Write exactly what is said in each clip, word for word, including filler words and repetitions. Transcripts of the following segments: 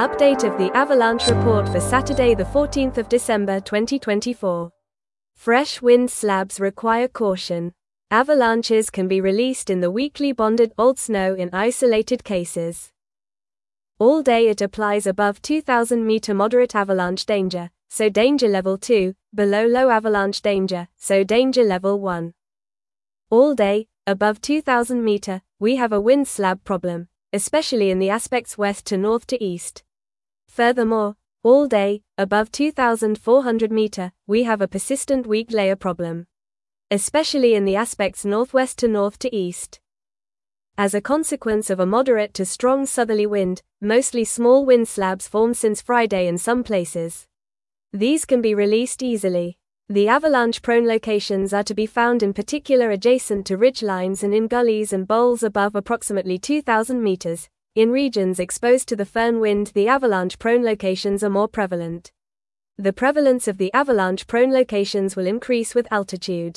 Update of the avalanche report for Saturday the fourteenth of December twenty twenty-four. Fresh wind slabs require caution. Avalanches can be released in the weakly bonded old snow in isolated cases. All day it applies above two thousand meter moderate avalanche danger, so danger level two, below low avalanche danger, so danger level one. All day, above two thousand meter, we have a wind slab problem, especially in the aspects west to north to east. Furthermore, all day, above two thousand four hundred meter, we have a persistent weak layer problem, especially in the aspects northwest to north to east. As a consequence of a moderate to strong southerly wind, mostly small wind slabs form since Friday in some places. These can be released easily. The avalanche-prone locations are to be found in particular adjacent to ridge lines and in gullies and bowls above approximately two thousand meters. In regions exposed to the Föhn wind, the avalanche-prone locations are more prevalent. The prevalence of the avalanche-prone locations will increase with altitude.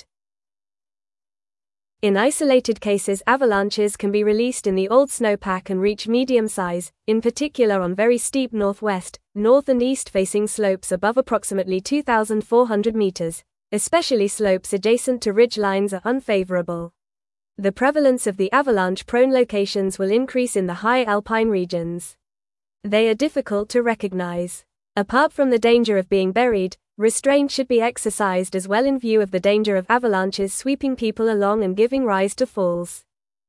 In isolated cases, avalanches can be released in the old snowpack and reach medium size, in particular on very steep northwest, north and east-facing slopes above approximately two thousand four hundred meters, especially slopes adjacent to ridge lines are unfavorable. The prevalence of the avalanche-prone locations will increase in the high alpine regions. They are difficult to recognize. Apart from the danger of being buried, restraint should be exercised as well in view of the danger of avalanches sweeping people along and giving rise to falls.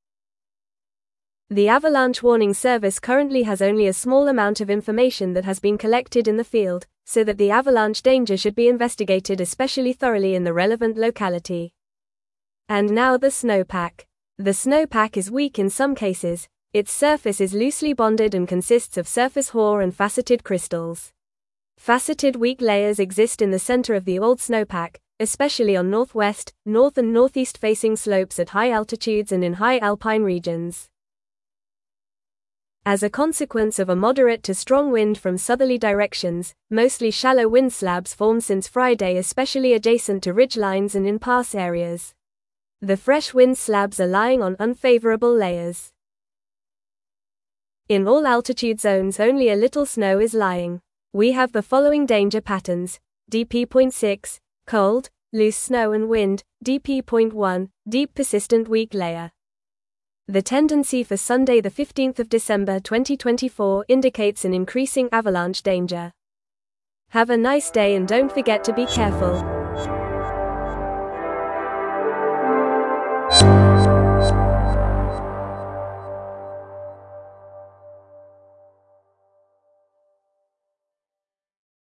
The Avalanche Warning Service currently has only a small amount of information that has been collected in the field, so that the avalanche danger should be investigated especially thoroughly in the relevant locality. And now the snowpack. The snowpack is weak in some cases. Its surface is loosely bonded and consists of surface hoar and faceted crystals. Faceted weak layers exist in the center of the old snowpack, especially on northwest, north and northeast facing slopes at high altitudes and in high alpine regions. As a consequence of a moderate to strong wind from southerly directions, mostly shallow wind slabs form since Friday, especially adjacent to ridge lines and in pass areas. The fresh wind slabs are lying on unfavorable layers. In all altitude zones only a little snow is lying. We have the following danger patterns: D P zero point six, cold, loose snow and wind; D P zero point one, deep persistent weak layer. The tendency for Sunday the fifteenth of December twenty twenty-four indicates an increasing avalanche danger. Have a nice day and don't forget to be careful.